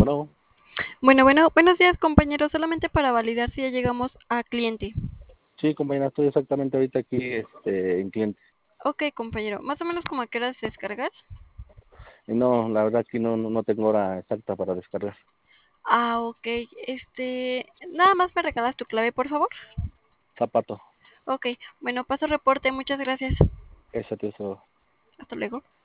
Bueno, Bueno, buenos días, compañero. Solamente para validar si ya llegamos a cliente. sí, compañera, estoy exactamente ahorita aquí en cliente. Ok, compañero. Más o menos como a qué horas descargas. Y no, la verdad aquí no tengo hora exacta para descargar. Ok. Nada más me regalas tu clave, por favor. Zapato, Ok, bueno, paso reporte. Muchas gracias. ese te Hasta luego.